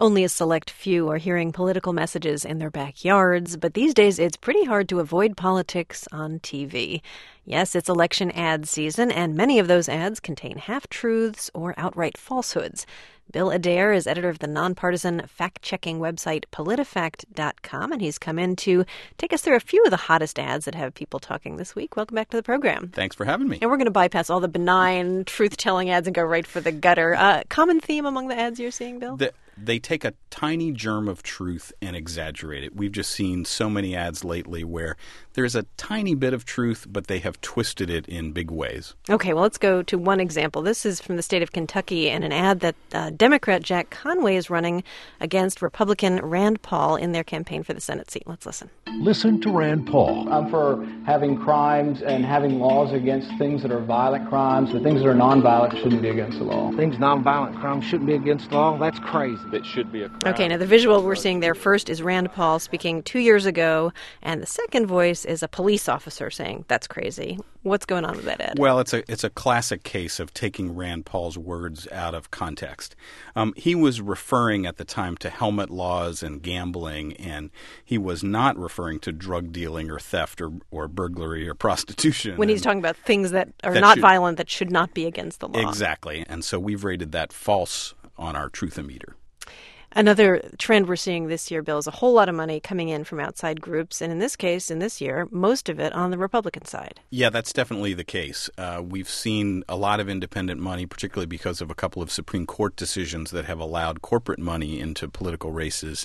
Only a select few are hearing political messages in their backyards, but these days it's pretty hard to avoid politics on TV. Yes, it's election ad season, and many of those ads contain half-truths or outright falsehoods. Bill Adair is editor of the nonpartisan fact-checking website PolitiFact.com, and he's come in to take us through a few of the hottest ads that have people talking this week. Welcome back to the program. Thanks for having me. And we're going to bypass all the benign truth-telling ads and go right for the gutter. Common theme among the ads you're seeing, Bill? They take a tiny germ of truth and exaggerate it. We've just seen so many ads lately where there's a tiny bit of truth, but they have twisted it in big ways. Okay, well, let's go to one example. This is from the state of Kentucky and an ad that Democrat Jack Conway is running against Republican Rand Paul in their campaign for the Senate seat. Let's listen. Listen to Rand Paul. I'm for having crimes and having laws against things that are violent crimes. The things that are nonviolent shouldn't be against the law. Things nonviolent crimes shouldn't be against the law. That's crazy. It should be a crime. Okay, now the visual we're seeing there first is Rand Paul speaking 2 years ago, and the second voice is a police officer saying, that's crazy. What's going on with that ad? Well, it's a classic case of taking Rand Paul's words out of context. He was referring at the time to helmet laws and gambling, and he was not referring to drug dealing or theft or burglary or prostitution. When he's talking about things that are not violent that should not be against the law. Exactly. And so we've rated that false on our Truthometer. Another trend we're seeing this year, Bill, is a whole lot of money coming in from outside groups. And in this case, in this year, most of it on the Republican side. Yeah, that's definitely the case. We've seen a lot of independent money, particularly because of a couple of Supreme Court decisions that have allowed corporate money into political races.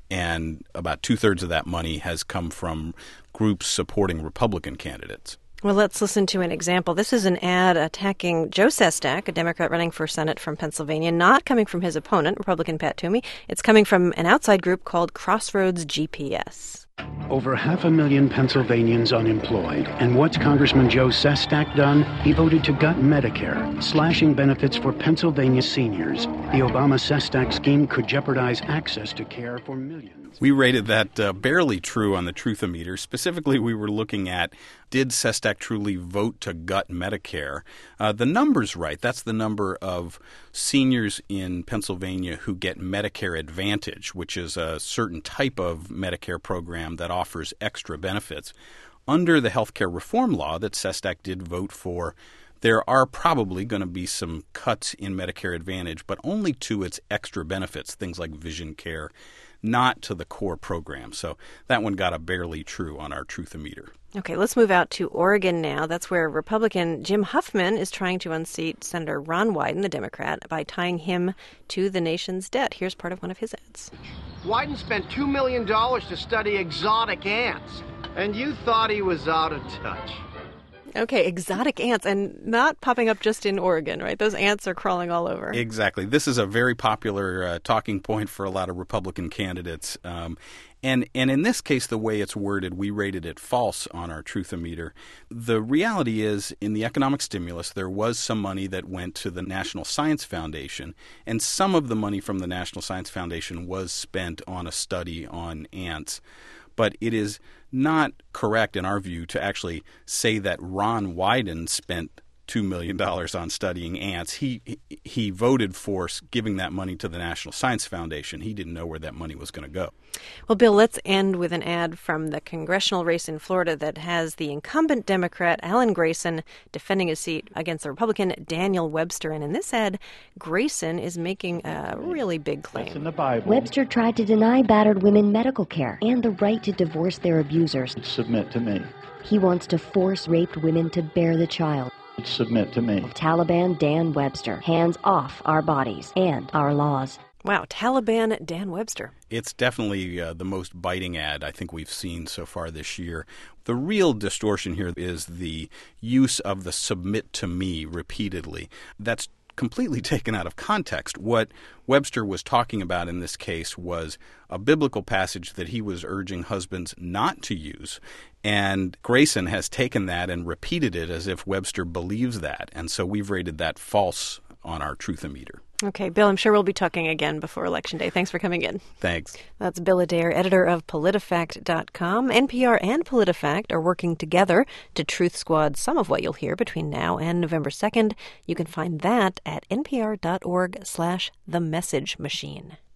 And about 2/3 of that money has come from groups supporting Republican candidates. Well, let's listen to an example. This is an ad attacking Joe Sestak, a Democrat running for Senate from Pennsylvania, not coming from his opponent, Republican Pat Toomey. It's coming from an outside group called Crossroads GPS. Over 500,000 Pennsylvanians unemployed. And what's Congressman Joe Sestak done? He voted to gut Medicare, slashing benefits for Pennsylvania seniors. The Obama-Sestak scheme could jeopardize access to care for millions. We rated that barely true on the Truthometer. Specifically, we were looking at, did Sestak truly vote to gut Medicare? The number's right. That's the number of seniors in Pennsylvania who get Medicare Advantage, which is a certain type of Medicare program that offers extra benefits. Under the health care reform law that Sestak did vote for, there are probably going to be some cuts in Medicare Advantage, but only to its extra benefits, things like vision care, not to the core program. So that one got a barely true on our Truthometer. Okay, let's move out to Oregon now. That's where Republican Jim Huffman is trying to unseat Senator Ron Wyden, the Democrat, by tying him to the nation's debt. Here's part of one of his ads. Wyden spent $2 million to study exotic ants, and you thought he was out of touch. Okay, exotic ants, and not popping up just in Oregon, right? Those ants are crawling all over. Exactly. This is a very popular talking point for a lot of Republican candidates. And in this case, the way it's worded, we rated it false on our Truthometer. The reality is, in the economic stimulus, there was some money that went to the National Science Foundation, and some of the money from the National Science Foundation was spent on a study on ants. But it is not correct, in our view, to actually say that Ron Wyden spent $2 million on studying ants. He voted for giving that money to the National Science Foundation. He didn't know where that money was going to go. Well, Bill, let's end with an ad from the congressional race in Florida that has the incumbent Democrat, Alan Grayson, defending his seat against the Republican, Daniel Webster. And in this ad, Grayson is making a really big claim. That's in the Bible. Webster tried to deny battered women medical care and the right to divorce their abusers. Submit to me. He wants to force raped women to bear the child. Submit to me. Taliban Dan Webster. Hands off our bodies and our laws. Wow, Taliban Dan Webster. It's definitely the most biting ad I think we've seen so far this year. The real distortion here is the use of the submit to me repeatedly. That's completely taken out of context. What Webster was talking about in this case was a biblical passage that he was urging husbands not to use. And Grayson has taken that and repeated it as if Webster believes that. And so we've rated that false on our Truthometer. Okay, Bill, I'm sure we'll be talking again before Election Day. Thanks for coming in. Thanks. That's Bill Adair, editor of PolitiFact.com. NPR and PolitiFact are working together to Truth Squad some of what you'll hear between now and November 2nd. You can find that at npr.org/themessagemachine.